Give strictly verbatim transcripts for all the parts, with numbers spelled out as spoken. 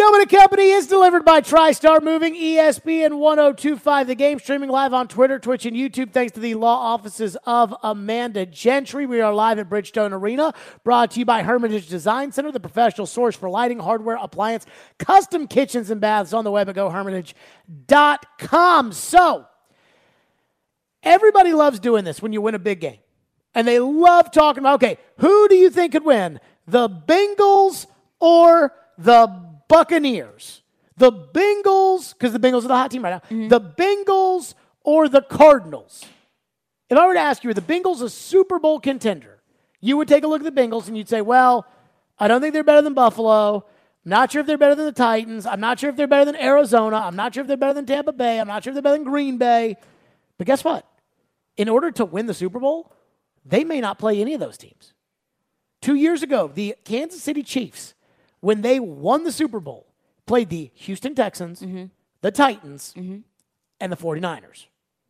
Gilman and Company is delivered by TriStar Moving, E S P N one oh two point five. The game streaming live on Twitter, Twitch, and YouTube thanks to the law offices of Amanda Gentry. We are live at Bridgestone Arena, brought to you by Hermitage Design Center, the professional source for lighting, hardware, appliance, custom kitchens, and baths on the web at go hermitage dot com. So, everybody loves doing this when you win a big game. And they love talking about, okay, who do you think could win? The Bengals or the Buccaneers? The Bengals, because the Bengals are the hot team right now. Mm-hmm. The Bengals or the Cardinals? If I were to ask you, are the Bengals a Super Bowl contender? You would take a look at the Bengals and you'd say, well, I don't think they're better than Buffalo. I'm not sure if they're better than the Titans. I'm not sure if they're better than Arizona. I'm not sure if they're better than Tampa Bay. I'm not sure if they're better than Green Bay. But guess what? In order to win the Super Bowl, they may not play any of those teams. Two years ago, the Kansas City Chiefs, when they won the Super Bowl, played the Houston Texans, mm-hmm. the Titans, mm-hmm. and the forty-niners.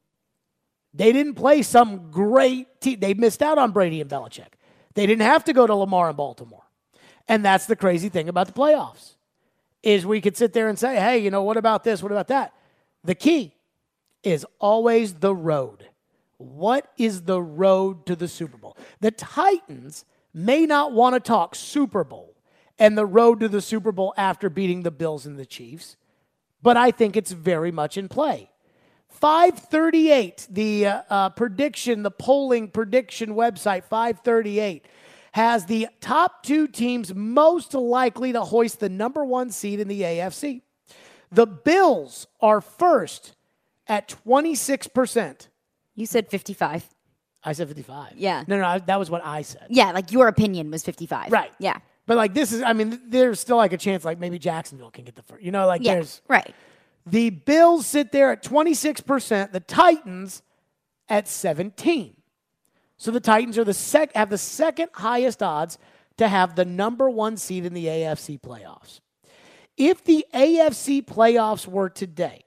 They didn't play some great team. They missed out on Brady and Belichick. They didn't have to go to Lamar and Baltimore. And that's the crazy thing about the playoffs, is we could sit there and say, hey, you know, what about this? What about that? The key is always the road. What is the road to the Super Bowl? The Titans may not want to talk Super Bowl and the road to the Super Bowl after beating the Bills and the Chiefs, but I think it's very much in play. five thirty-eight, the uh, uh, prediction, the polling prediction website, five thirty-eight, has the top two teams most likely to hoist the number one seed in the A F C. The Bills are first at twenty-six percent. You said fifty-five. I said fifty-five. Yeah. No, no, I, that was what I said. Yeah, like your opinion was fifty-five. Right. Yeah. But like this is, I mean, there's still like a chance like maybe Jacksonville can get the first. You know, like yeah, there's. Right. The Bills sit there at twenty-six percent. The Titans at seventeen. So the Titans are the sec have the second highest odds to have the number one seed in the A F C playoffs. If the A F C playoffs were today,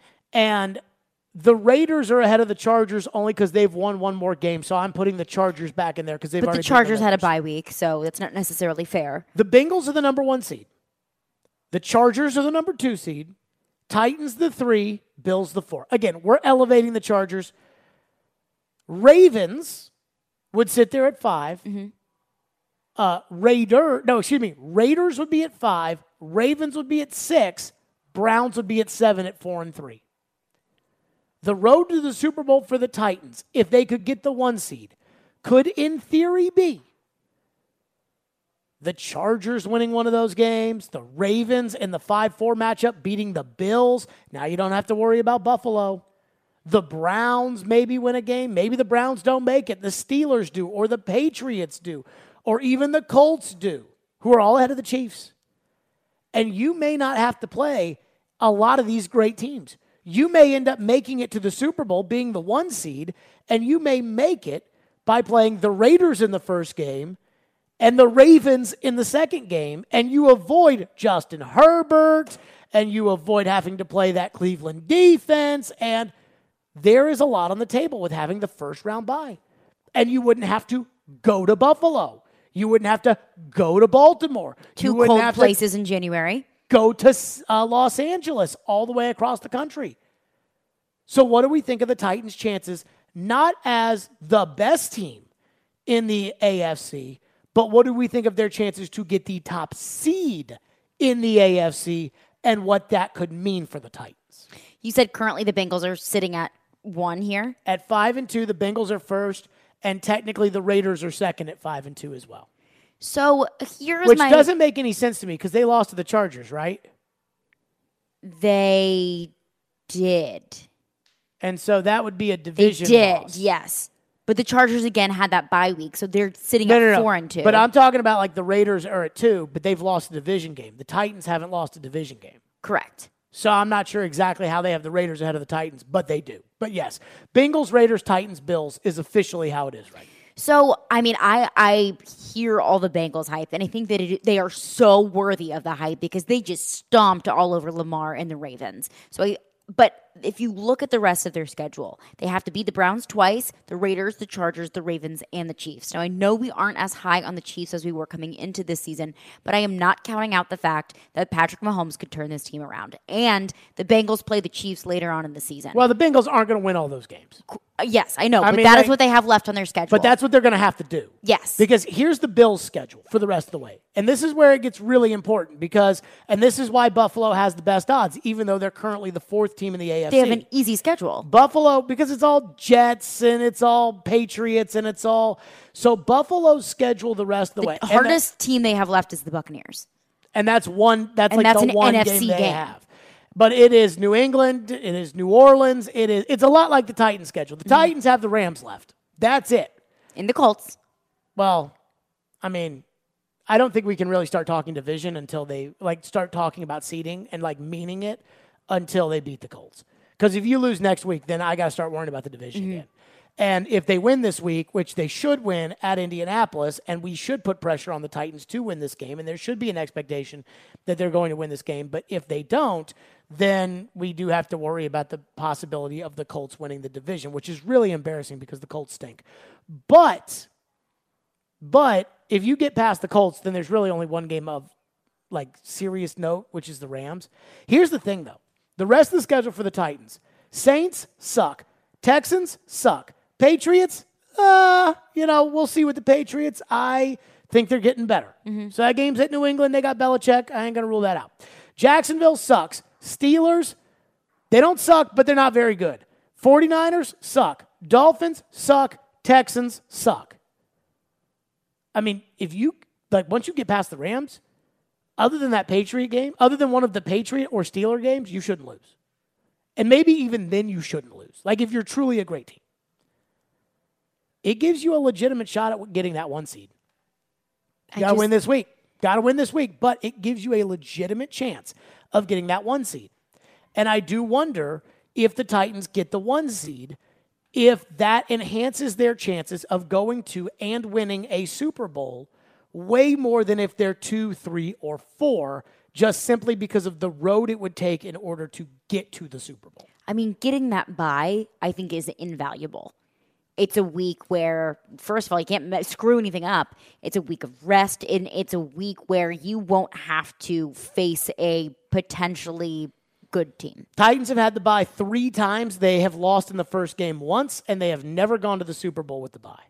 and the Raiders are ahead of the Chargers only because they've won one more game, so I'm putting the Chargers back in there because they've but already. But the Chargers the had a bye week, so that's not necessarily fair. The Bengals are the number one seed. The Chargers are the number two seed. Titans the three, Bills the four. Again, we're elevating the Chargers. Ravens would sit there at five. Mm-hmm. Uh, Raider, no, excuse me. Raiders would be at five. Ravens would be at six. Browns would be at seven at four and three. The road to the Super Bowl for the Titans, if they could get the one seed, could in theory be the Chargers winning one of those games, the Ravens in the five four matchup beating the Bills. Now you don't have to worry about Buffalo. The Browns maybe win a game. Maybe the Browns don't make it. The Steelers do, or the Patriots do, or even the Colts do, who are all ahead of the Chiefs. And you may not have to play a lot of these great teams. You may end up making it to the Super Bowl being the one seed, and you may make it by playing the Raiders in the first game and the Ravens in the second game, and you avoid Justin Herbert, and you avoid having to play that Cleveland defense, and there is a lot on the table with having the first round bye. And you wouldn't have to go to Buffalo. You wouldn't have to go to Baltimore. Two cold places in January. Go to uh, Los Angeles, all the way across the country. So what do we think of the Titans' chances, not as the best team in the A F C, but what do we think of their chances to get the top seed in the A F C and what that could mean for the Titans? You said currently the Bengals are sitting at one here? At five and two, the Bengals are first, and technically the Raiders are second at five and two as well. So here's Which my... Which doesn't make any sense to me because they lost to the Chargers, right? They did. And so that would be a division They did, loss. yes. But the Chargers, again, had that bye week, so they're sitting no, at no, no. four and two. But I'm talking about like the Raiders are at two, but they've lost a division game. The Titans haven't lost a division game. Correct. So I'm not sure exactly how they have the Raiders ahead of the Titans, but they do. But yes, Bengals, Raiders, Titans, Bills is officially how it is right now. So, I mean, I I hear all the Bengals hype, and I think that it, they are so worthy of the hype because they just stomped all over Lamar and the Ravens. So, I, but if you look at the rest of their schedule, they have to beat the Browns twice, the Raiders, the Chargers, the Ravens, and the Chiefs. Now, I know we aren't as high on the Chiefs as we were coming into this season, but I am not counting out the fact that Patrick Mahomes could turn this team around. And the Bengals play the Chiefs later on in the season. Well, the Bengals aren't going to win all those games. Uh, Yes, I know, I but mean, that is like- what they have left on their schedule. But that's what they're going to have to do. Yes. Because here's the Bills' schedule for the rest of the way. And this is where it gets really important because, and this is why Buffalo has the best odds, even though they're currently the fourth team in the A F C. They have an easy schedule. Buffalo, because it's all Jets and it's all Patriots and it's all, so Buffalo's schedule the rest of the, The way. And hardest team they have left is the Buccaneers. And that's one. That's And like that's the an one N F C game they game. have. But it is New England. It is New Orleans. It is. It's a lot like the Titans' schedule. The Mm-hmm. Titans have the Rams left. That's it. In the Colts. Well, I mean, I don't think we can really start talking division until they like start talking about seeding and like meaning it until they beat the Colts. Because if you lose next week, then I got to start worrying about the division Mm-hmm. again. And if they win this week, which they should win at Indianapolis, and we should put pressure on the Titans to win this game, and there should be an expectation that they're going to win this game. But if they don't, then we do have to worry about the possibility of the Colts winning the division, which is really embarrassing because the Colts stink. But, but if you get past the Colts, then there's really only one game of like serious note, which is the Rams. Here's the thing, though. The rest of the schedule for the Titans, Saints suck. Texans suck. Patriots, uh, you know, we'll see with the Patriots. I think they're getting better. Mm-hmm. So that game's at New England. They got Belichick. I ain't going to rule that out. Jacksonville sucks. Steelers, they don't suck, but they're not very good. 49ers suck. Dolphins suck. Texans suck. I mean, if you, like, once you get past the Rams, other than that Patriot game, other than one of the Patriot or Steeler games, you shouldn't lose. And maybe even then you shouldn't lose. Like, if you're truly a great team. It gives you a legitimate shot at getting that one seed. You got to win this week. Got to win this week. But it gives you a legitimate chance of getting that one seed. And I do wonder if the Titans get the one seed, if that enhances their chances of going to and winning a Super Bowl way more than if they're two, three, or four, just simply because of the road it would take in order to get to the Super Bowl. I mean, getting that bye, I think, is invaluable. It's a week where, first of all, you can't screw anything up. It's a week of rest, and it's a week where you won't have to face a potentially good team. Titans have had the bye three times. They have lost in the first game once, and they have never gone to the Super Bowl with the bye.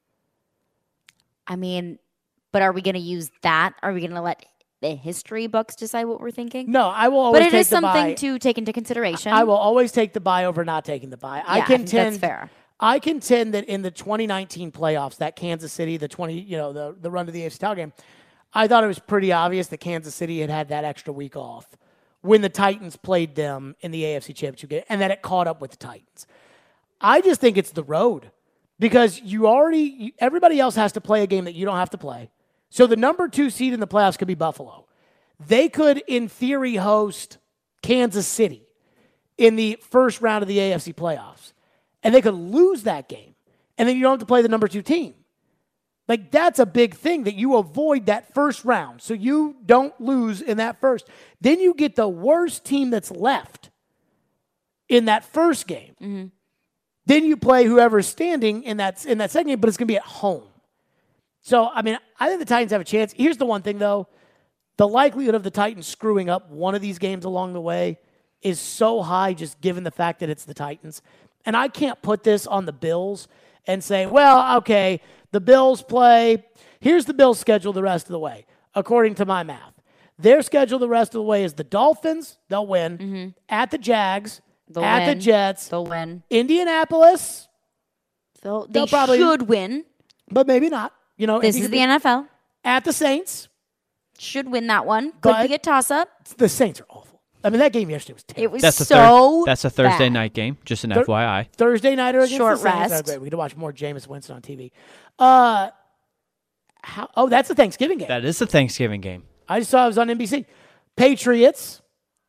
I mean, but are we going to use that? Are we going to let the history books decide what we're thinking? No, I will always But it take is the something bye. to take into consideration. I will always take the bye over not taking the bye. I Yeah, I think contend that's fair. I contend that in the twenty nineteen playoffs, that Kansas City, the twenty, you know, the, the run to the A F C title game, I thought it was pretty obvious that Kansas City had had that extra week off when the Titans played them in the A F C Championship game, and that it caught up with the Titans. I just think it's the road because you already, everybody else has to play a game that you don't have to play. So the number two seed in the playoffs could be Buffalo. They could, in theory, host Kansas City in the first round of the A F C playoffs. And they could lose that game. And then you don't have to play the number two team. Like, that's a big thing that you avoid that first round. So you don't lose in that first. Then you get the worst team that's left in that first game. Mm-hmm. Then you play whoever's standing in that, in that second game, but it's going to be at home. So, I mean, I think the Titans have a chance. Here's the one thing, though. The likelihood of the Titans screwing up one of these games along the way is so high just given the fact that it's the Titans. And I can't put this on the Bills and say, well, okay, the Bills play. Here's the Bills' schedule the rest of the way, according to my math. Their schedule the rest of the way is the Dolphins, they'll win, Mm-hmm. at the Jags, They'll at win. the Jets, They'll win. Indianapolis, They'll, they They'll probably- should win. but maybe not. You know, This Indy is could the be- N F L. at the Saints. Should win that one. Could But- be a toss-up. The Saints are awful. I mean, that game yesterday was terrible. It was That's a so thir- That's a Thursday bad. night game. Just an Thir- F Y I. Thursday nighter against Short the Saints. rest. Oh, great. We get to watch more Jameis Winston on T V. Uh, how, oh, that's the Thanksgiving game. That is the Thanksgiving game. I just saw it was on N B C. Patriots.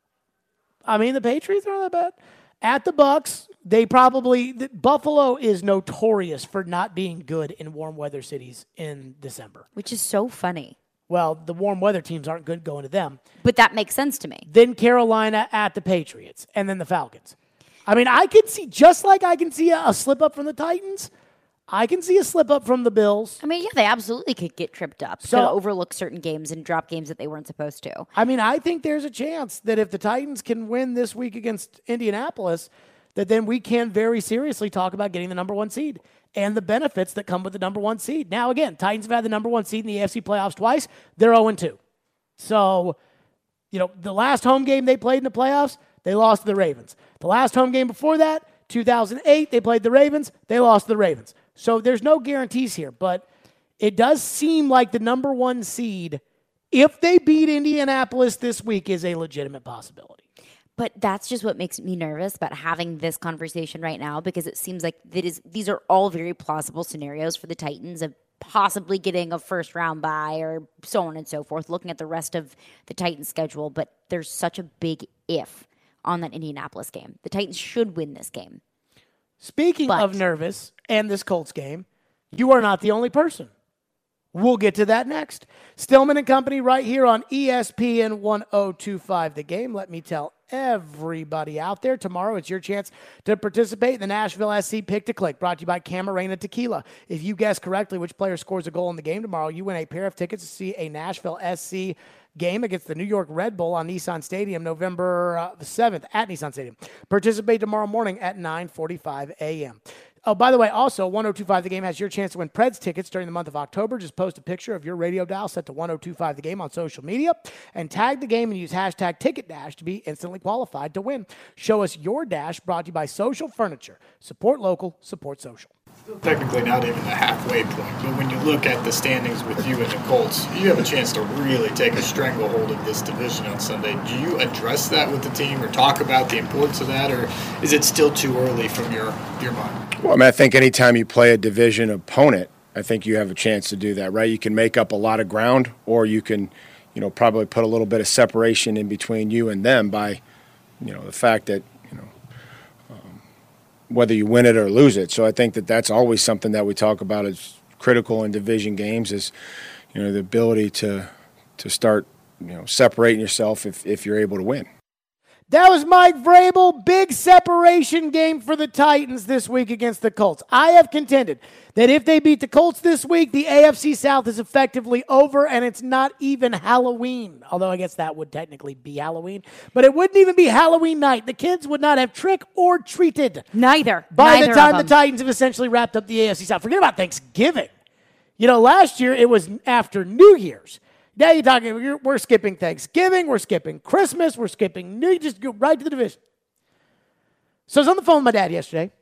I mean, the Patriots aren't that bad. At the Bucks, they probably the, Buffalo is notorious for not being good in warm weather cities in December. Which is so funny. Well, the warm weather teams aren't good going to them. But that makes sense to me. Then Carolina at the Patriots, and then the Falcons. I mean, I can see, just like I can see a, a slip up from the Titans, I can see a slip up from the Bills. I mean, yeah, they absolutely could get tripped up. So- could overlook certain games and drop games that they weren't supposed to. I mean, I think there's a chance that if the Titans can win this week against Indianapolis, that then we can very seriously talk about getting the number one seed and the benefits that come with the number one seed. Now, again, Titans have had the number one seed in the A F C playoffs twice. They're oh and two. So, you know, the last home game they played in the playoffs, they lost to the Ravens. The last home game before that, two thousand eight, they played the Ravens. They lost to the Ravens. So there's no guarantees here, but it does seem like the number one seed, if they beat Indianapolis this week, is a legitimate possibility. But that's just what makes me nervous about having this conversation right now, because it seems like that is these are all very plausible scenarios for the Titans of possibly getting a first round bye or so on and so forth, looking at the rest of the Titans schedule. But there's such a big if on that Indianapolis game. The Titans should win this game. Speaking But- of nervous and this Colts game, you are not the only person. We'll get to that next. Stillman and Company right here on E S P N one oh two point five The Game. Let me tell everybody out there, tomorrow it's your chance to participate in the Nashville S C Pick to Click, brought to you by Camarena Tequila. If you guess correctly which player scores a goal in the game tomorrow, you win a pair of tickets to see a Nashville S C game against the New York Red Bull on Nissan Stadium November uh, the seventh at Nissan Stadium. Participate tomorrow morning at nine forty-five a.m. Oh, by the way, also, one oh two point five The Game has your chance to win Preds tickets during the month of October. Just post a picture of your radio dial set to one oh two point five The Game on social media and tag the game and use hashtag TicketDash to be instantly qualified to win. Show us your dash, brought to you by Social Furniture. Support local, support social. Technically not even the halfway point, but when you look at the standings with you and the Colts, you have a chance to really take a stranglehold of this division on Sunday. Do you address that with the team or talk about the importance of that, or is it still too early from your, your mind? Well, I mean, I think anytime you play a division opponent, I think you have a chance to do that, right? You can make up a lot of ground, or you can, you know, probably put a little bit of separation in between you and them by, you know, the fact that, you know, um, whether you win it or lose it. So I think that that's always something that we talk about as critical in division games is, you know, the ability to to start, you know, separating yourself if, if you're able to win. That was Mike Vrabel. Big separation game for the Titans this week against the Colts. I have contended that if they beat the Colts this week, the A F C South is effectively over, and it's not even Halloween. Although I guess that would technically be Halloween. But it wouldn't even be Halloween night. The kids would not have trick or treated. Neither. By Neither the time of the them. Titans have essentially wrapped up the A F C South. Forget about Thanksgiving. You know, last year it was after New Year's. Now you're talking, you're, we're skipping Thanksgiving, we're skipping Christmas, we're skipping New Year's, just go right to the division. So I was on the phone with my dad yesterday,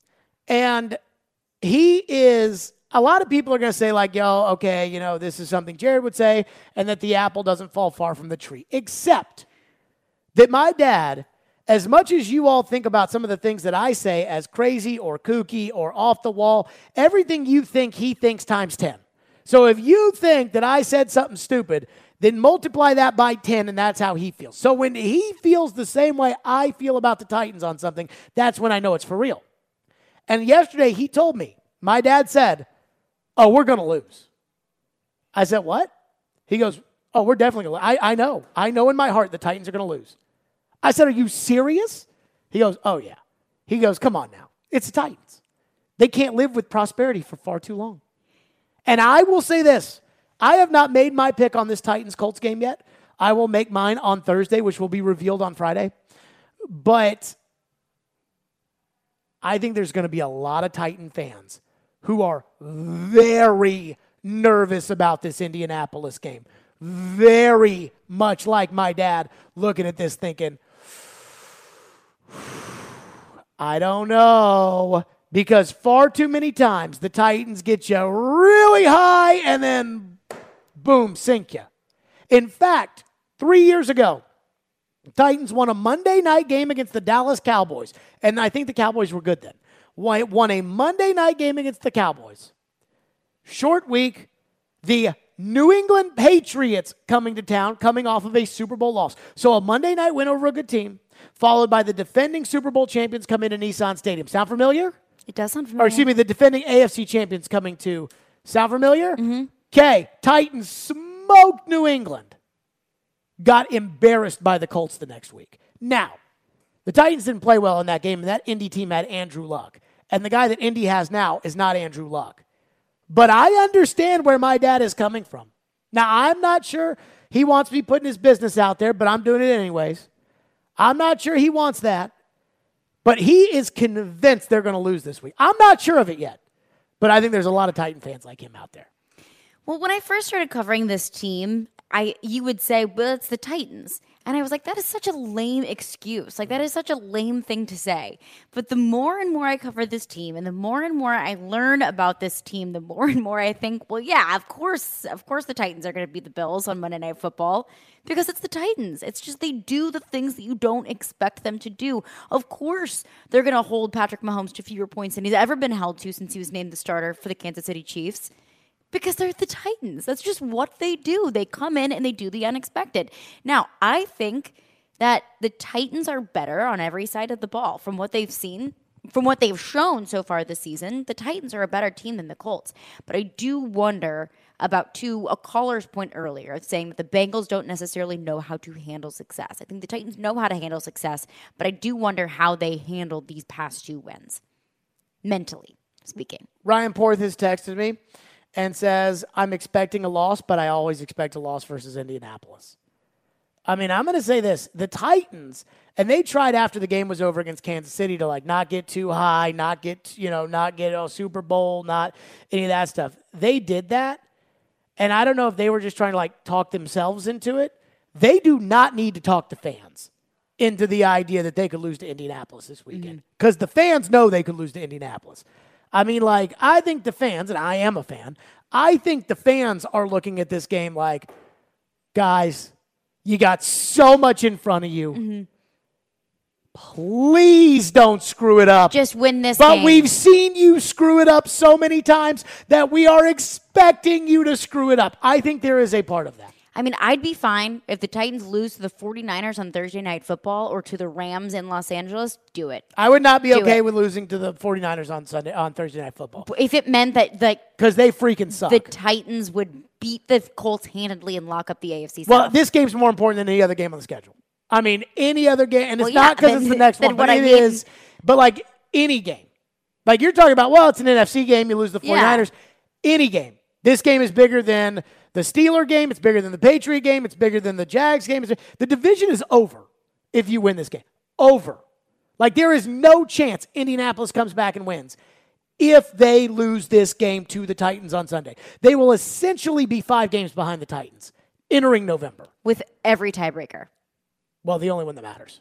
and he is, a lot of people are going to say like, yo, okay, you know, this is something Jared would say, and that the apple doesn't fall far from the tree. Except that my dad, as much as you all think about some of the things that I say as crazy or kooky or off the wall, everything you think he thinks times ten. So if you think that I said something stupid, then multiply that by ten, and that's how he feels. So when he feels the same way I feel about the Titans on something, that's when I know it's for real. And yesterday he told me, my dad said, oh, we're going to lose. I said, what? He goes, oh, we're definitely going to lose. I, I know. I know in my heart the Titans are going to lose. I said, are you serious? He goes, oh, yeah. He goes, come on now. It's the Titans. They can't live with prosperity for far too long. And I will say this. I have not made my pick on this Titans-Colts game yet. I will make mine on Thursday, which will be revealed on Friday. But I think there's going to be a lot of Titan fans who are very nervous about this Indianapolis game. Very much like my dad looking at this thinking, I don't know. Because far too many times the Titans get you really high and then, boom, sink you. In fact, three years ago, the Titans won a Monday night game against the Dallas Cowboys. And I think the Cowboys were good then. Won a Monday night game against the Cowboys. Short week, the New England Patriots coming to town, coming off of a Super Bowl loss. So a Monday night win over a good team, followed by the defending Super Bowl champions coming to Nissan Stadium. Sound familiar? It does sound familiar. Or excuse me, the defending A F C champions coming to. Sound familiar? Okay. Mm-hmm. Titans smoked New England. Got embarrassed by the Colts the next week. Now, The Titans didn't play well in that game, and that Indy team had Andrew Luck. And the guy that Indy has now is not Andrew Luck. But I understand where my dad is coming from. Now, I'm not sure he wants me putting his business out there, but I'm doing it anyways. I'm not sure he wants that. But he is convinced they're going to lose this week. I'm not sure of it yet. But I think there's a lot of Titan fans like him out there. Well, when I first started covering this team, I you would say, well, it's the Titans. And I was like, that is such a lame excuse. Like, that is such a lame thing to say. But the more and more I cover this team and the more and more I learn about this team, the more and more I think, well, yeah, of course, of course the Titans are going to beat the Bills on Monday Night Football because it's the Titans. It's just they do the things that you don't expect them to do. Of course, they're going to hold Patrick Mahomes to fewer points than he's ever been held to since he was named the starter for the Kansas City Chiefs. Because they're the Titans. That's just what they do. They come in and they do the unexpected. Now, I think that the Titans are better on every side of the ball from what they've seen, from what they've shown so far this season. The Titans are a better team than the Colts. But I do wonder about, to a caller's point earlier, saying that the Bengals don't necessarily know how to handle success. I think the Titans know how to handle success, but I do wonder how they handled these past two wins, mentally speaking. Ryan Porth has texted me and says, I'm expecting a loss, but I always expect a loss versus Indianapolis. I mean, I'm going to say this. The Titans, and they tried after the game was over against Kansas City to, like, not get too high, not get, you know, not get a Super Bowl, not any of that stuff. They did that, and I don't know if they were just trying to, like, talk themselves into it. They do not need to talk the fans into the idea that they could lose to Indianapolis this weekend because mm-hmm. the fans know they could lose to Indianapolis. I mean, like, I think the fans, and I am a fan, I think the fans are looking at this game like, guys, you got so much in front of you. Mm-hmm. Please don't screw it up. Just win this but game. But we've seen you screw it up so many times that we are expecting you to screw it up. I think there is a part of that. I mean, I'd be fine if the Titans lose to the 49ers on Thursday Night Football or to the Rams in Los Angeles. Do it. I would not be do okay it. with losing to the 49ers on Sunday on Thursday Night Football. If it meant that, like, because they freaking suck. The Titans would beat the Colts handedly and lock up the A F C South. Well, this game's more important than any other game on the schedule. I mean, any other game, and it's well, yeah, not because it's the next one, but it I mean, is. But, like, any game. Like, you're talking about, well, it's an N F C game, you lose the 49ers. Yeah. Any game. This game is bigger than the Steeler game. It's bigger than the Patriot game. It's bigger than the Jags game. The division is over if you win this game. Over. Like, there is no chance Indianapolis comes back and wins if they lose this game to the Titans on Sunday. They will essentially be five games behind the Titans entering November. With every tiebreaker. Well, the only one that matters.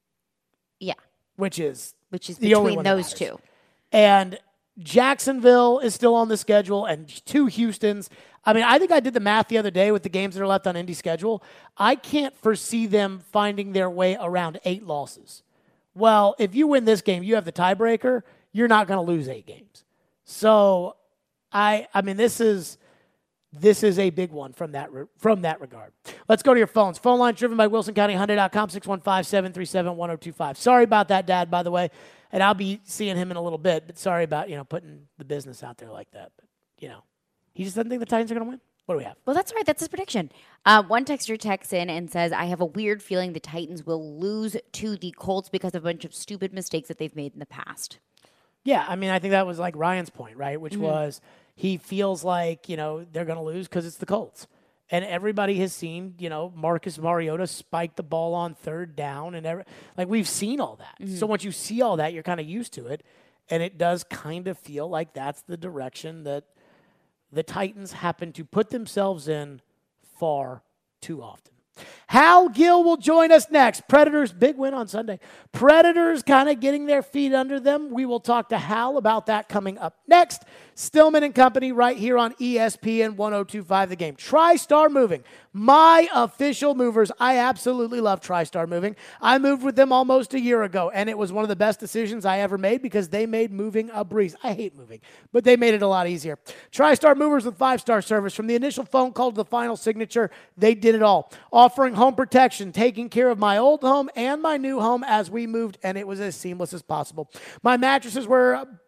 Yeah. Which is Which is the only between one those two. And Jacksonville is still on the schedule, and two Houstons. I mean, I think I did the math the other day with the games that are left on Indy's schedule. I can't foresee them finding their way around eight losses. Well, if you win this game, you have the tiebreaker. You're not going to lose eight games. So, I, I mean, this is this is a big one from that from that regard. Let's go to your phones. Phone line driven by Wilson County Hyundai dot com, six one five, seven three seven, one oh two five. Sorry about that, Dad, by the way. And I'll be seeing him in a little bit, but sorry about, you know, putting the business out there like that. But, you know, he just doesn't think the Titans are going to win. What do we have? Well, that's right. That's his prediction. Uh, one texter texts in and says, I have a weird feeling the Titans will lose to the Colts because of a bunch of stupid mistakes that they've made in the past. Yeah, I mean, I think that was like Ryan's point, right? Which mm-hmm. was he feels like, you know, they're going to lose because it's the Colts. And everybody has seen, you know, Marcus Mariota spike the ball on third down. And every, like, we've seen all that. Mm-hmm. So once you see all that, you're kind of used to it. And it does kind of feel like that's the direction that the Titans happen to put themselves in far too often. Hal Gill will join us next. Predators, big win on Sunday. Predators kind of getting their feet under them. We will talk to Hal about that coming up next. Stillman and Company right here on E S P N one oh two point five The Game. TriStar Moving, my official movers. I absolutely love TriStar Moving. I moved with them almost a year ago, and it was one of the best decisions I ever made because they made moving a breeze. I hate moving, but they made it a lot easier. TriStar Movers with five-star service. From the initial phone call to the final signature, they did it all. Offering home protection, taking care of my old home and my new home as we moved, and it was as seamless as possible. My mattresses were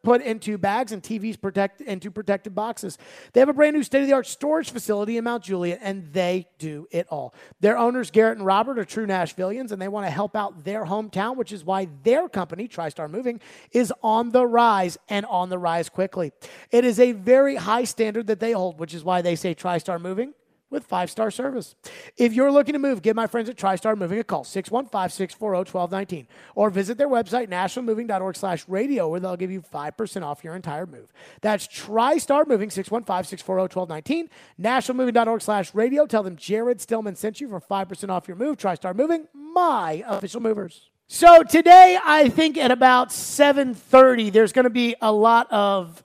put into bags and T Vs protect into protected boxes. They have a brand new state-of-the-art storage facility in Mount Juliet, and they do it all. Their owners, Garrett and Robert, are true Nashvillians, and they want to help out their hometown, which is why their company, TriStar Moving, is on the rise and on the rise quickly. It is a very high standard that they hold, which is why they say TriStar Moving with five-star service. If you're looking to move, give my friends at TriStar Moving a call, six one five, six four zero, one two one nine, or visit their website, national moving dot org slash radio, where they'll give you five percent off your entire move. That's TriStar Moving, six one five, six four zero, one two one nine, national moving dot org slash radio. Tell them Jared Stillman sent you for five percent off your move. TriStar Moving, my official movers. So today, I think at about seven thirty, there's going to be a lot of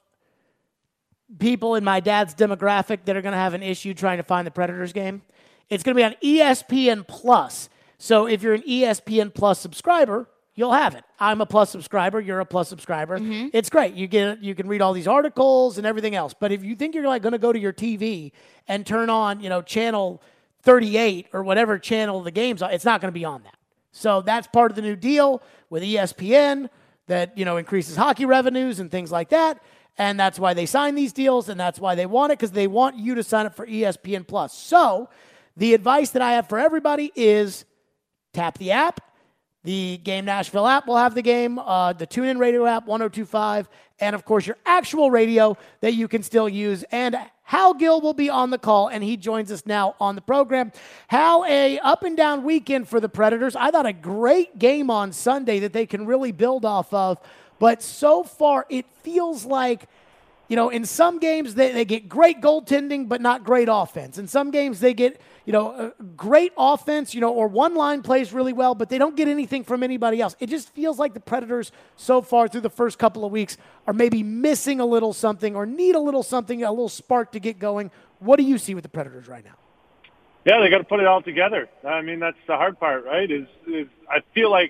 people in my dad's demographic that are going to have an issue trying to find the Predators game. It's going to be on E S P N Plus. So if you're an E S P N Plus subscriber, you'll have it. I'm a Plus subscriber. You're a Plus subscriber. Mm-hmm. It's great. You get you can read all these articles and everything else. But if you think you're like going to go to your T V and turn on, you know, channel thirty-eight or whatever channel the game's on, it's not going to be on that. So that's part of the new deal with E S P N that, you know, increases hockey revenues and things like that. And that's why they sign these deals, and that's why they want it, because they want you to sign up for E S P N Plus. So the advice that I have for everybody is tap the app. The Game Nashville app will have the game, uh, the TuneIn Radio app, one oh two point five, and, of course, your actual radio that you can still use. And Hal Gill will be on the call, and he joins us now on the program. Hal, a up-and-down weekend for the Predators. I thought a great game on Sunday that they can really build off of. But so far, it feels like, you know, in some games they, they get great goaltending, but not great offense. In some games they get, you know, uh, great offense, you know, or one line plays really well, but they don't get anything from anybody else. It just feels like the Predators so far through the first couple of weeks are maybe missing a little something or need a little something, a little spark to get going. What do you see with the Predators right now? Yeah, they got to put it all together. I mean, that's the hard part, right? Is, is I feel like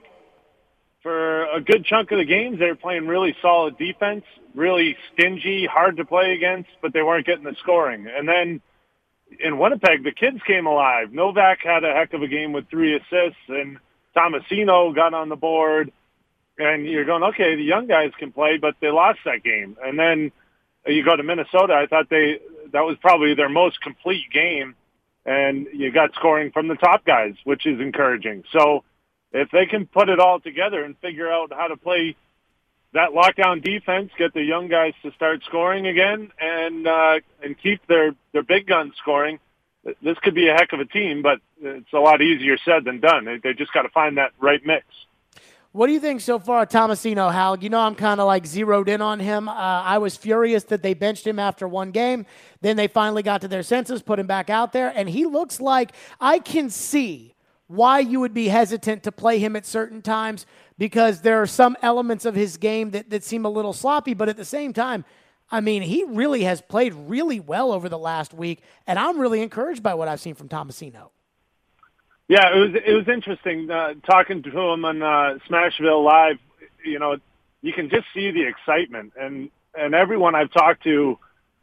for a good chunk of the games, they were playing really solid defense, really stingy, hard to play against, but they weren't getting the scoring. And then in Winnipeg, the kids came alive. Novak had a heck of a game with three assists, and Tomasino got on the board. And you're going, okay, the young guys can play, but they lost that game. And then you go to Minnesota. I thought they that was probably their most complete game, and you got scoring from the top guys, which is encouraging. So if they can put it all together and figure out how to play that lockdown defense, get the young guys to start scoring again, and uh, and keep their, their big guns scoring, this could be a heck of a team, but it's a lot easier said than done. They, they just got to find that right mix. What do you think so far of Tomasino, Hal? You know I'm kind of like zeroed in on him. Uh, I was furious that they benched him after one game. Then they finally got to their senses, put him back out there, and he looks like I can see why you would be hesitant to play him at certain times, because there are some elements of his game that, that seem a little sloppy, but at the same time, I mean, he really has played really well over the last week, and I'm really encouraged by what I've seen from Tomasino. Yeah, it was it was interesting uh, talking to him on uh, Smashville Live. You know, you can just see the excitement, and, and everyone I've talked to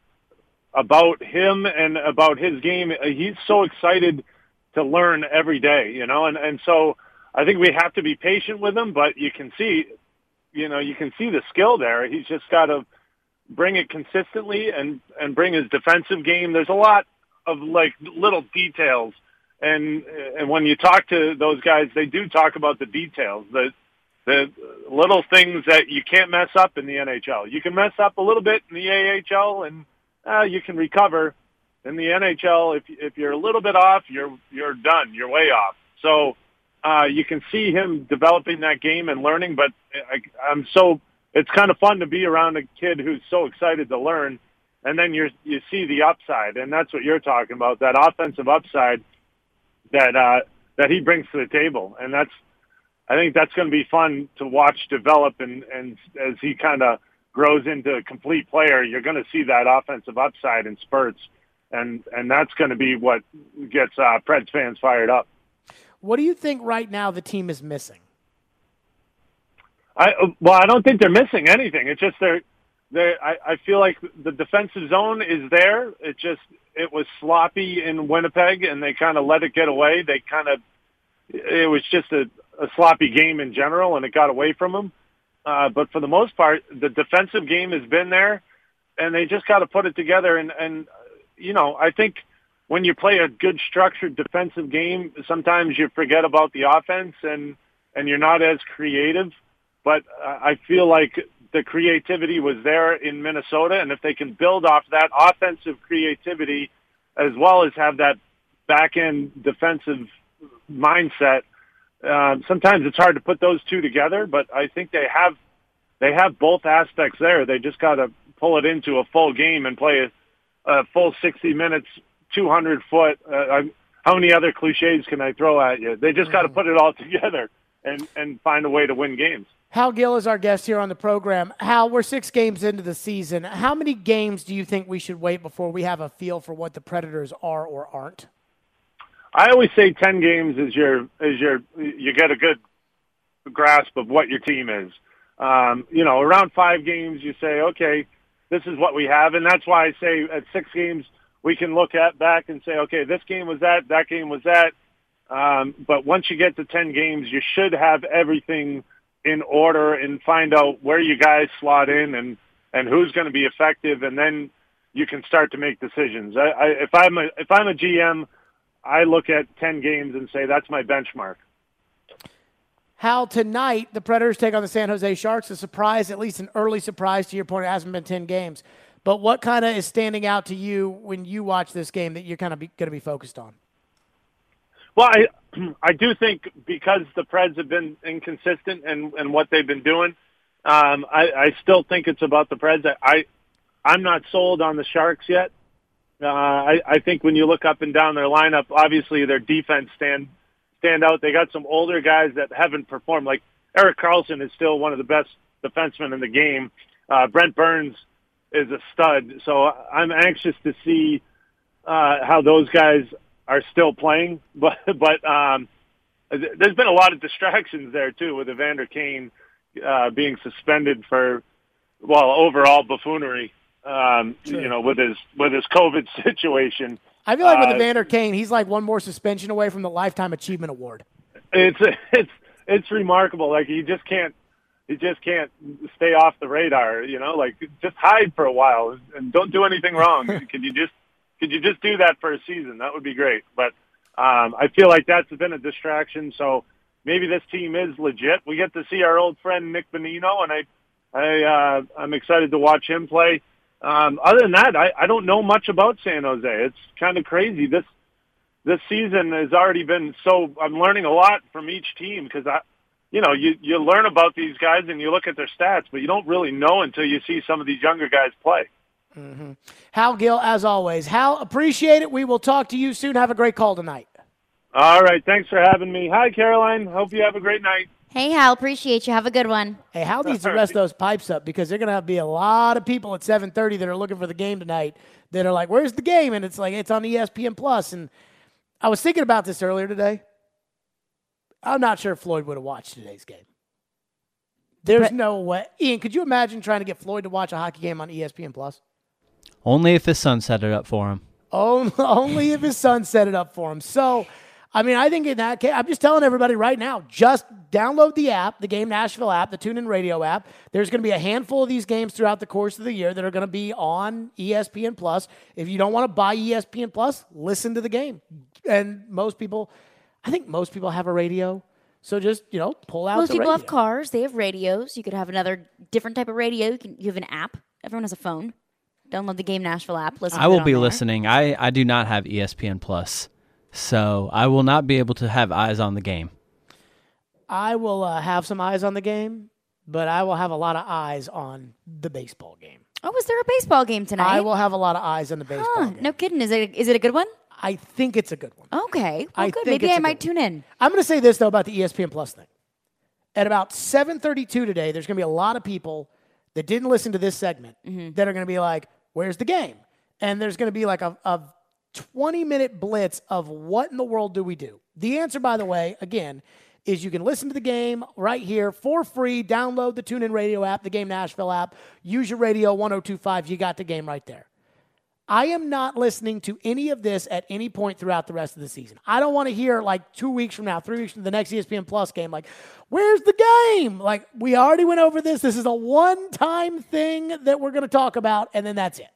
about him and about his game, he's so excited to learn every day, you know, and, and so I think we have to be patient with him, but you can see, you know, you can see the skill there. He's just got to bring it consistently and, and bring his defensive game. There's a lot of like little details. And, and when you talk to those guys, they do talk about the details, the, the little things that you can't mess up in the N H L. You can mess up a little bit in the A H L and uh, you can recover. In the N H L, if if you're a little bit off, you're you're done. You're way off. So uh, you can see him developing that game and learning. But I, I'm so it's kind of fun to be around a kid who's so excited to learn. And then you you see the upside, and that's what you're talking about, that offensive upside that uh, that he brings to the table. And that's I think that's going to be fun to watch develop. And, and as he kind of grows into a complete player, you're going to see that offensive upside in spurts. And and that's going to be what gets uh, Preds fans fired up. What do you think right now the team is missing? I well, I don't think they're missing anything. It's just they're they. I, I feel like the defensive zone is there. It just it was sloppy in Winnipeg, and they kind of let it get away. They kind of it was just a, a sloppy game in general, and it got away from them. Uh, but for the most part, the defensive game has been there, and they just got to put it together. And, and, you know, I think when you play a good structured defensive game, sometimes you forget about the offense and, and you're not as creative. But uh, I feel like the creativity was there in Minnesota, and if they can build off that offensive creativity as well as have that back-end defensive mindset, uh, sometimes it's hard to put those two together, but I think they have they have both aspects there. They just got to pull it into a full game and play a, a full sixty minutes, two hundred foot. Uh, how many other cliches can I throw at you? They just got to put it all together and, and find a way to win games. Hal Gill is our guest here on the program. Hal, we're six games into the season. How many games do you think we should wait before we have a feel for what the Predators are or aren't? I always say ten games is your is your you get a good grasp of what your team is. Um, you know, around five games, you say, okay, this is what we have, and that's why I say at six games we can look at back and say, okay, this game was that, that game was that. Um, but once you get to ten games, you should have everything in order and find out where you guys slot in and, and who's going to be effective, and then you can start to make decisions. I, I, if I'm a if I'm a G M, I look at ten games and say that's my benchmark. Hal, tonight the Predators take on the San Jose Sharks. A surprise, at least an early surprise to your point. It hasn't been ten games, but what kind of is standing out to you when you watch this game that you're kind of going to be focused on? Well, I I do think because the Preds have been inconsistent and and what they've been doing, um, I, I still think it's about the Preds. I, I I'm not sold on the Sharks yet. Uh, I, I think when you look up and down their lineup, obviously their defense stand stand out. They got some older guys that haven't performed. Like Erik Karlsson is still one of the best defensemen in the game. Uh, Brent Burns is a stud. So I'm anxious to see uh, how those guys are still playing, but but um, there's been a lot of distractions there too, with Evander Kane uh, being suspended for well overall buffoonery. Um, sure. You know, with his with his COVID situation. I feel like with uh, Evander Kane, he's like one more suspension away from the Lifetime Achievement Award. It's it's it's remarkable. Like he just can't he just can't stay off the radar. You know, like just hide for a while and don't do anything wrong. Could you just Could you just do that for a season? That would be great. But um, I feel like that's been a distraction. So maybe this team is legit. We get to see our old friend Nick Bonino, and I, I, uh, I'm excited to watch him play. Um, other than that, I, I don't know much about San Jose. It's kind of crazy. This this season has already been so. I'm learning a lot from each team because I, you know, you you learn about these guys and you look at their stats, but you don't really know until you see some of these younger guys play. Mm-hmm. Hal Gill, as always. Hal, appreciate it. We will talk to you soon. Have a great call tonight. All right. Thanks for having me. Hi, Caroline. Hope you have a great night. Hey, Hal. Appreciate you. Have a good one. Hey, Hal needs to rest those pipes up because they're going to be a lot of people at seven thirty that are looking for the game tonight that are like, where's the game? And it's like, it's on E S P N Plus. And I was thinking about this earlier today. I'm not sure if Floyd would have watched today's game. There's but, no way. Ian, could you imagine trying to get Floyd to watch a hockey game on E S P N Plus? Only if his son set it up for him. Oh, only if his son set it up for him. So, I mean, I think in that case, I'm just telling everybody right now, just download the app, the Game Nashville app, the TuneIn Radio app. There's going to be a handful of these games throughout the course of the year that are going to be on E S P N Plus. If you don't want to buy E S P N Plus, listen to the game. And most people, I think most people have a radio. So just, you know, pull out most the people radio. have cars. They have radios. You could have another different type of radio. You, can, you have an app. Everyone has a phone. Download the Game Nashville app. Listen. I will be there. listening. I, I do not have E S P N Plus, so I will not be able to have eyes on the game. I will uh, have some eyes on the game, but I will have a lot of eyes on the baseball game. Oh, is there a baseball game tonight? I will have a lot of eyes on the baseball huh, game. No kidding. Is it is it a good one? I think it's a good one. Okay. Well, I good. think Maybe it's I a might good tune in. I'm going to say this, though, about the E S P N Plus thing. At about seven thirty-two today, there's going to be a lot of people that didn't listen to this segment mm-hmm. that are going to be like, where's the game? And there's going to be like a, a twenty-minute blitz of what in the world do we do? The answer, by the way, again, is you can listen to the game right here for free. Download the TuneIn Radio app, the Game Nashville app. Use your radio one oh two point five. You got the game right there. I am not listening to any of this at any point throughout the rest of the season. I don't want to hear like two weeks from now, three weeks from the next E S P N Plus game, like, where's the game? Like, we already went over this. This is a one-time thing that we're going to talk about, and then that's it.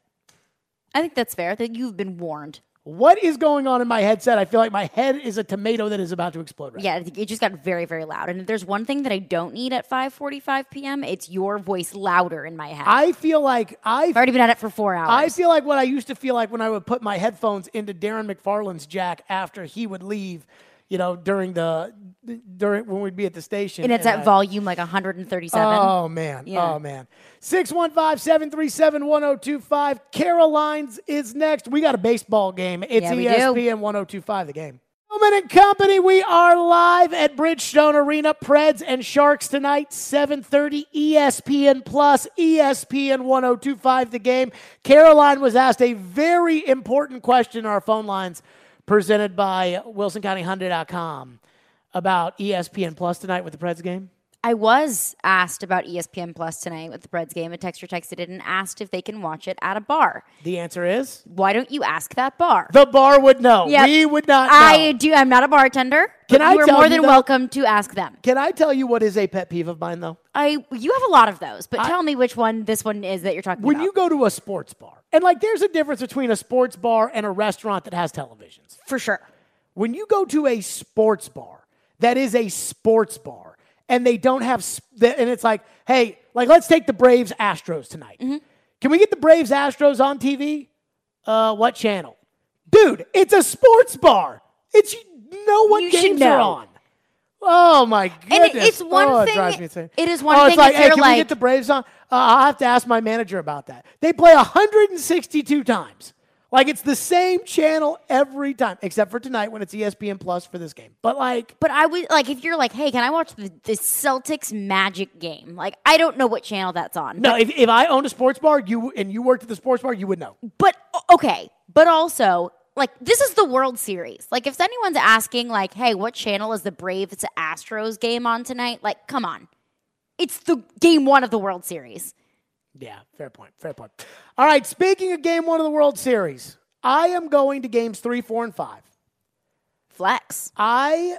I think that's fair. I think you've been warned. What is going on in my headset? I feel like my head is a tomato that is about to explode right Yeah, now. it just got very, very loud. And if there's one thing that I don't need at five forty-five p.m., it's your voice louder in my head. I feel like I I've already been at it for four hours. I feel like what I used to feel like when I would put my headphones into Darren McFarland's jack after he would leave, you know, during the during when we'd be at the station. and it's and at I- volume like one hundred thirty-seven. Oh man. Yeah. Oh man. six one five, seven three seven, one oh two five. Caroline's is next. We got a baseball game. It's Yeah, we E S P N one oh two five the game. Gentlemen and company, we are live at Bridgestone Arena. Preds and Sharks tonight, seven thirty, E S P N Plus, E S P N one oh two five the game. Caroline was asked a very important question on our phone lines presented by Wilson County Hyundai dot com about E S P N Plus tonight with the Preds game. I was asked about E S P N Plus tonight with the Preds game. A texter texted in and asked if they can watch it at a bar. The answer is Why don't you ask that bar? the bar would know. Yep. We would not know. I do. I'm not a bartender. Can but I you are tell more you than though- welcome to ask them. Can I tell you what is a pet peeve of mine, though? I you have a lot of those, but I- tell me which one this one is that you're talking When about. you go to a sports bar, and like there's a difference between a sports bar and a restaurant that has televisions. For sure. When you go to a sports bar that is a sports bar, and they don't have, sp- and it's like, hey, like let's take the Braves Astros tonight. Mm-hmm. Can we get the Braves Astros on T V? Uh, what channel? Dude, it's a sports bar. It's you know what You should games are know. on. Oh my And it- goodness! it's one oh, it thing- drives me insane. it is one oh, thing it's like, if hey, you're can we like- get the Braves on? Uh, I'll have to ask my manager about that. They play one hundred sixty-two times. Like it's the same channel every time, except for tonight when it's E S P N Plus for this game. But like, But I would like if you're like, hey, can I watch the, the Celtics Magic game? Like, I don't know what channel that's on. no, if, if I owned a sports bar, you and you worked at the sports bar, you would know. But o- okay, but also like this is the World Series. Like if anyone's asking like, hey, what channel is the Braves Astros game on tonight? Like, come on, it's the game one of the World Series. Yeah, fair point. Fair point. All right, speaking of game one of the World Series, I am going to games three, four, and five. Flex. I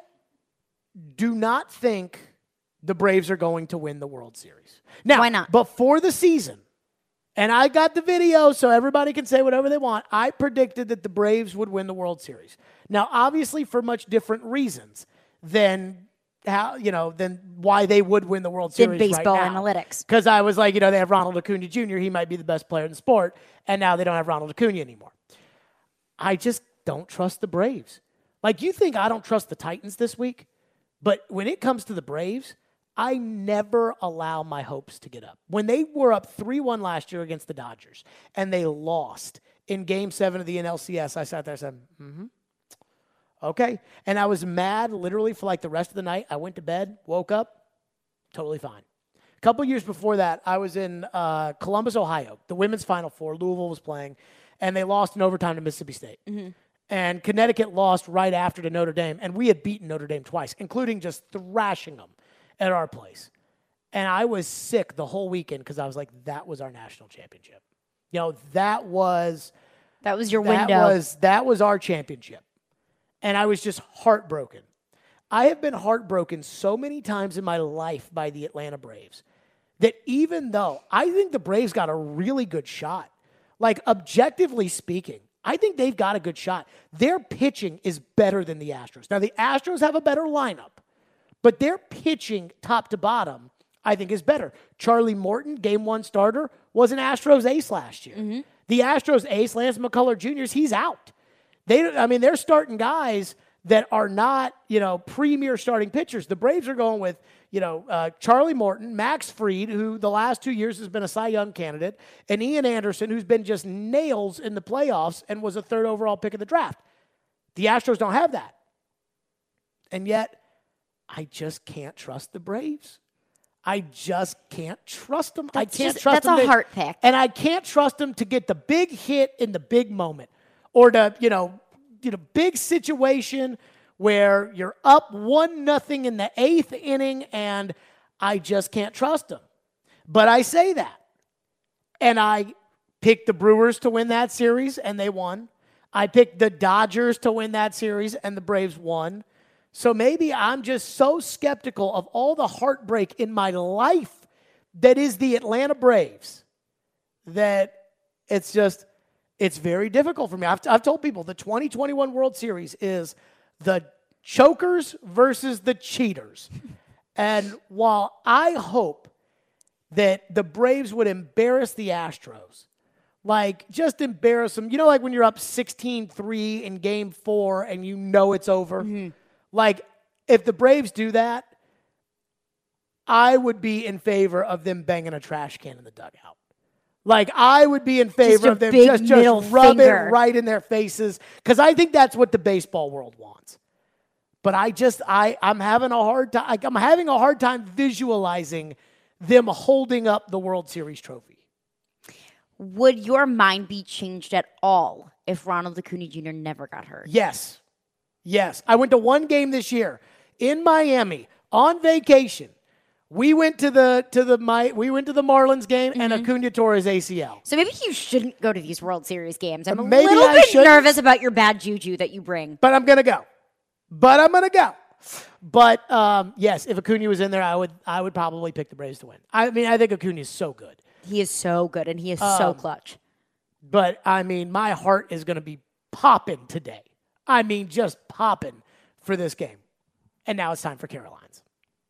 do not think the Braves are going to win the World Series. Now, Why not? Before the season, and I got the video so everybody can say whatever they want, I predicted that the Braves would win the World Series. Now, obviously for much different reasons than how, you know, than why they would win the World Did Series baseball right now. analytics. Because I was like, you know, they have Ronald Acuna Junior He might be the best player in the sport, and now they don't have Ronald Acuna anymore. I just don't trust the Braves. Like, you think I don't trust the Titans this week? But when it comes to the Braves, I never allow my hopes to get up. When they were up three one last year against the Dodgers, and they lost in Game seven of the N L C S, I sat there and said, mm-hmm. Okay. And I was mad literally for like the rest of the night. I went to bed, woke up, totally fine. A couple years before that, I was in uh, Columbus, Ohio. The women's Final Four, Louisville was playing, and they lost in overtime to Mississippi State. Mm-hmm. And Connecticut lost right after to Notre Dame, and we had beaten Notre Dame twice, including just thrashing them at our place. And I was sick the whole weekend because I was like, that was our national championship. You know, that was That was your that window. was that was our championship. And I was just heartbroken. I have been heartbroken so many times in my life by the Atlanta Braves that even though I think the Braves got a really good shot, like objectively speaking, I think they've got a good shot. Their pitching is better than the Astros. Now, the Astros have a better lineup, but their pitching top to bottom, I think, is better. Charlie Morton, game one starter, was an Astros ace last year. Mm-hmm. The Astros ace, Lance McCullers Junior, he's out. They, I mean, they're starting guys that are not, you know, premier starting pitchers. The Braves are going with, you know, uh, Charlie Morton, Max Fried, who the last two years has been a Cy Young candidate, and Ian Anderson, who's been just nails in the playoffs and was a third overall pick of the draft. The Astros don't have that. And yet, I just can't trust the Braves. I just can't trust them. I That's can't just- trust that's them. a to- heart pick. And I can't trust them to get the big hit in the big moment or the, you know, you know, big situation where you're up one nothing in the eighth inning, and I just can't trust them. But I say that, and I picked the Brewers to win that series, and they won. I picked the Dodgers to win that series, and the Braves won. So maybe I'm just so skeptical of all the heartbreak in my life that is the Atlanta Braves that it's just, it's very difficult for me. I've, I've told people the twenty twenty-one World Series is the chokers versus the cheaters. And while I hope that the Braves would embarrass the Astros, like just embarrass them, you know, like when you're up sixteen three in game four and you know it's over. Mm-hmm. Like if the Braves do that, I would be in favor of them banging a trash can in the dugout. Like, I would be in favor of them just, just rub finger. it right in their faces, because I think that's what the baseball world wants. But I just, I, I'm having a hard time, I'm having a hard time visualizing them holding up the World Series trophy. Would your mind be changed at all if Ronald Acuna Junior never got hurt? Yes. Yes. I went to one game this year in Miami on vacation. We went to the to the my we went to the Marlins game, mm-hmm. and Acuna tore his A C L. So maybe you shouldn't go to these World Series games. I'm a maybe little I bit shouldn't. nervous about your bad juju that you bring. But I'm gonna go. But I'm gonna go. But um, yes, if Acuna was in there, I would I would probably pick the Braves to win. I mean, I think Acuna is so good. He is so good, and he is um, so clutch. But I mean, my heart is gonna be popping today. I mean, just popping for this game. And now it's time for Carolines.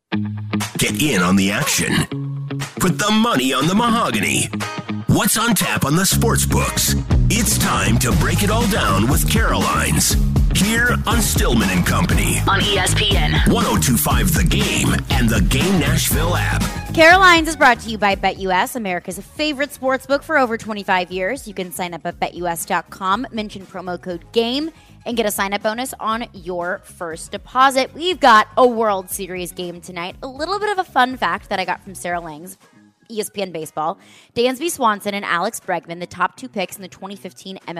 Get in on the action. Put the money on the mahogany. What's on tap on the sports books? It's time to break it all down with Carolines. Here on Stillman and Company. On E S P N. one oh two point five The Game and the Game Nashville app. Carolines is brought to you by BetUS, America's favorite sports book for over twenty-five years. You can sign up at Bet U S dot com, mention promo code GAME, and get a sign-up bonus on your first deposit. We've got a World Series game tonight. A little bit of a fun fact that I got from Sarah Langs, E S P N Baseball. Dansby Swanson and Alex Bregman, the top two picks in the twenty fifteen M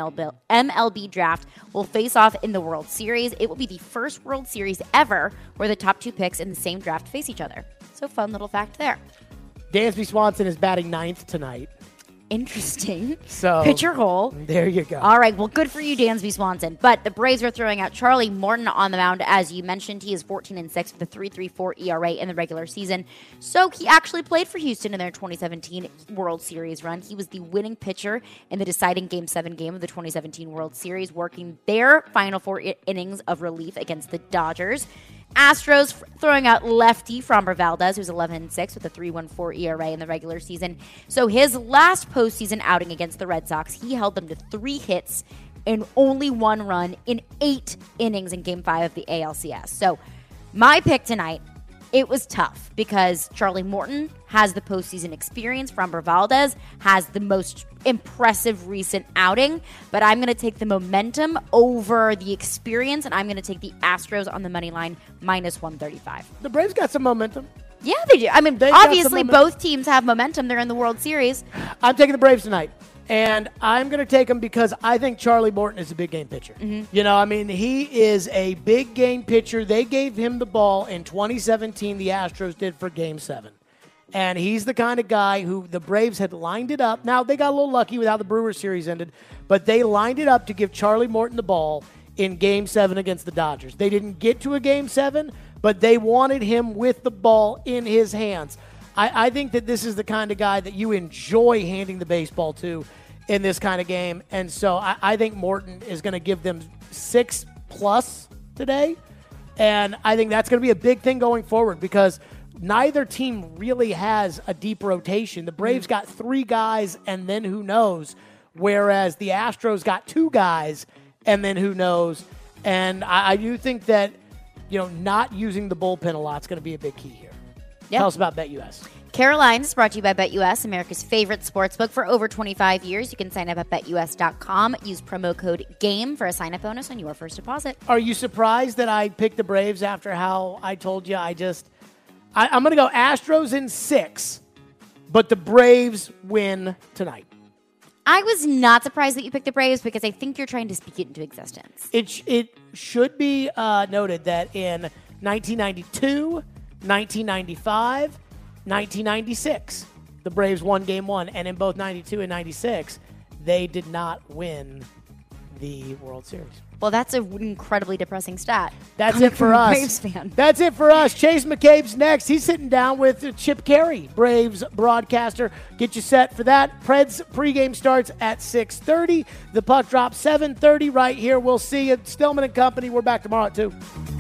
L B draft, will face off in the World Series. It will be the first World Series ever where the top two picks in the same draft face each other. So fun little fact there. Dansby Swanson is batting ninth tonight. Interesting. So pitcher hole. There you go. All right. Well, good for you, Dansby Swanson. But the Braves are throwing out Charlie Morton on the mound. As you mentioned, he is fourteen and six with a three point three four E R A in the regular season. So he actually played for Houston in their twenty seventeen World Series run. He was the winning pitcher in the deciding Game seven game of the twenty seventeen World Series, working their final four I- innings of relief against the Dodgers. Astros throwing out lefty Framber Valdez, who's eleven and six with a three point one four E R A in the regular season. So his last postseason outing against the Red Sox, he held them to three hits and only one run in eight innings in Game five of the A L C S. So my pick tonight, it was tough because Charlie Morton has the postseason experience. Framber Valdez has the most impressive recent outing, but I'm going to take the momentum over the experience, and I'm going to take the Astros on the money line minus one thirty-five. The Braves got some momentum. Yeah, they do. I mean, They've obviously both teams have momentum. They're in the World Series. I'm taking the Braves tonight. And I'm going to take him because I think Charlie Morton is a big game pitcher. Mm-hmm. You know, I mean, he is a big game pitcher. They gave him the ball in twenty seventeen, the Astros did for Game seven. And he's the kind of guy who the Braves had lined it up. Now, they got a little lucky with how the Brewers series ended, but they lined it up to give Charlie Morton the ball in Game seven against the Dodgers. They didn't get to a Game seven, but they wanted him with the ball in his hands. I, I think that this is the kind of guy that you enjoy handing the baseball to in this kind of game. And so I, I think Morton is going to give them six plus today. And I think that's going to be a big thing going forward because neither team really has a deep rotation. The Braves got three guys and then who knows, whereas the Astros got two guys and then who knows. And I, I do think that, you know, not using the bullpen a lot is going to be a big key here. Yep. Tell us about BetUS. Carolines is brought to you by BetUS, America's favorite sportsbook for over twenty-five years. You can sign up at Bet U S dot com. Use promo code GAME for a sign-up bonus on your first deposit. Are you surprised that I picked the Braves after how I told you I just – I'm going to go Astros in six, but the Braves win tonight. I was not surprised that you picked the Braves because I think you're trying to speak it into existence. It, sh- it should be uh, noted that in nineteen ninety-two, nineteen ninety-five – nineteen ninety-six, the Braves won game one, and in both ninety-two and ninety-six, they did not win the World Series. Well, that's an incredibly depressing stat. That's Coming it for from a us. Braves fan. That's it for us. Chase McCabe's next. He's sitting down with Chip Carey, Braves broadcaster. Get you set for that. Preds pregame starts at six thirty. The puck drops seven thirty right here. We'll see you. Stillman and Company. We're back tomorrow at two.